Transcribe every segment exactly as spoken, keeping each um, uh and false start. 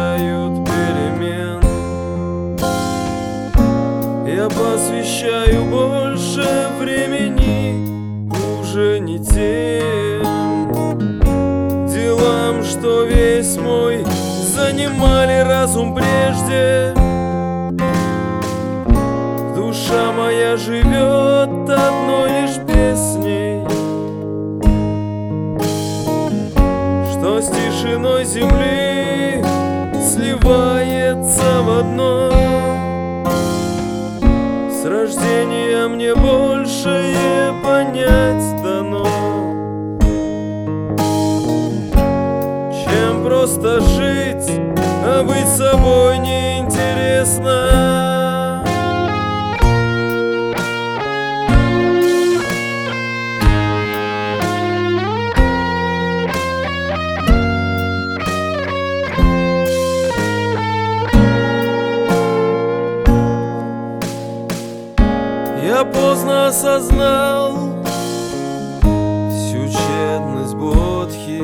ожидают перемен. Я посвящаю больше времени уже не тем делам, что весь мой занимали разум прежде. Душа моя живет одной лишь песней, что с тишиной земли сливается в одно. С рождения мне большее понять дано, чем просто жить, а быть собой неинтересно. Я поздно осознал всю тщетность бодхи,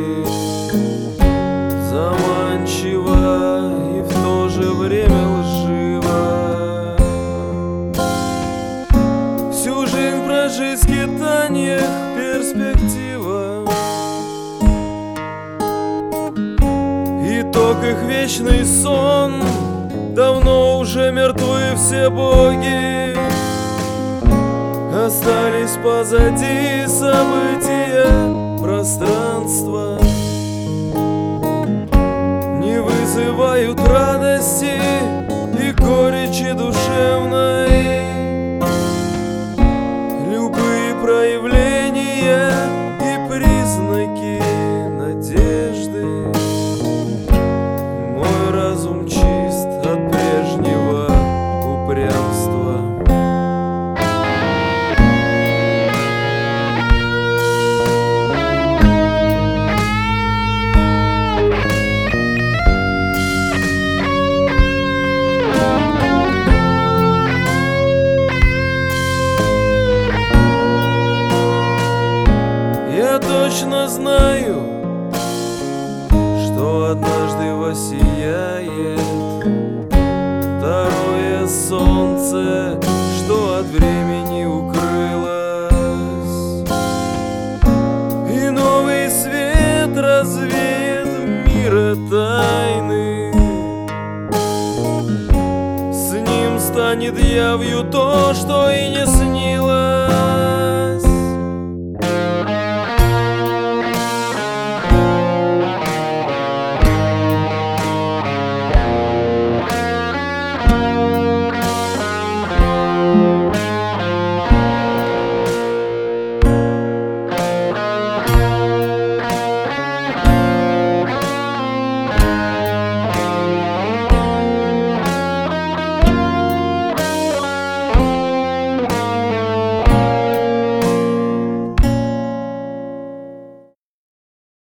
заманчива и в то же время лжива. Всю жизнь прожить в скитаниях перспектива, итог их вечный сон. Давно уже мертвы все боги, остались позади события пространства. Не вызывают радости и горечи душевной. Любые проявления и признаки надежды. Мой разум чист от прежнего упрямства. Я точно знаю, что однажды воссияет второе солнце, что от времени укрылось, и новый свет развеет мира тайны. С ним станет явью то, что и не снилось.